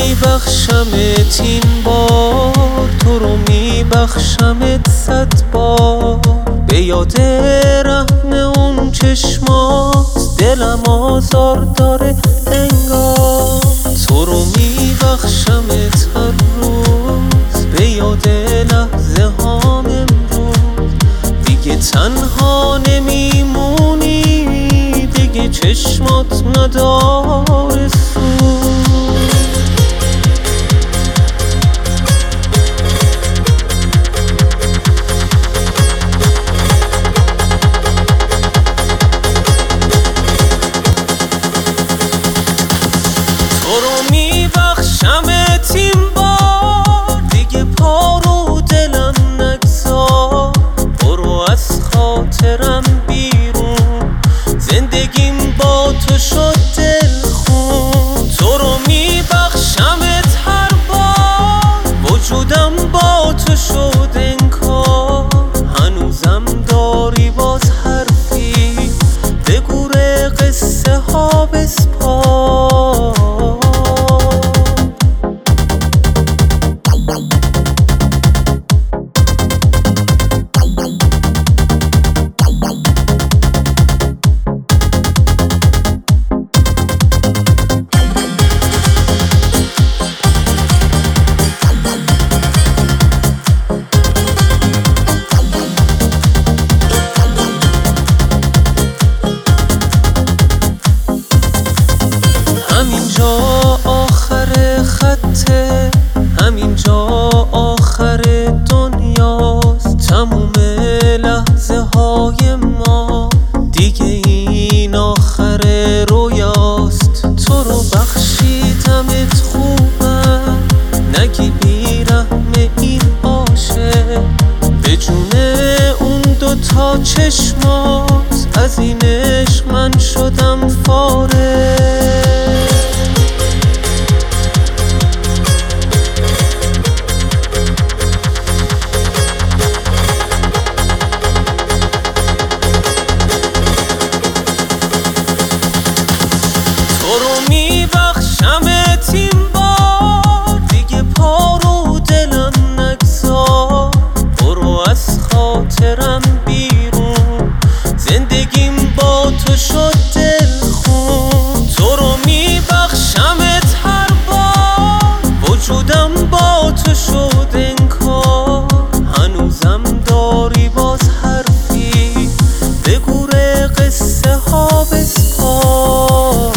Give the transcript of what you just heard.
میبخشمت این بار، تو رو میبخشمت 100 بار. به یاد رحم اون چشمات دلم آزار داره انگار. تو رو میبخشمت هر روز، به یاد لحظه هام امروز. دیگه تنها نمیمونی، دیگه چشمات نداره سود. تو رو میبخشمت این بار، دیگه پا رو دلم نگذار. برو از خاطرم بیرون، زندگیم با تو شد دلخون. تو رو میبخشمت هر بار، وجودم با تو شد انکار. هنوزم داری باز حرفی، بگو قصه ها بسپار. همینجا آخر خطه، همینجا آخر دنیاست. تموم لحظه های ما، دیگه این آخر رویاست. تو رو بخشیدمت خوبم، نگی بیرحم این عاشق. به جون اون 2 تا چشمات، از این عشق من شدم فارغ. تو رو میبخشمت این بار، دیگه پا رو دلم نگذار. برو از خاطرم بیرون، زندگیم با تو شد دلخون. تو رو میبخشمت هر بار، وجودم با تو شد انکار. هنوزم داری باز حرفی، بگو قصه ها بسپار.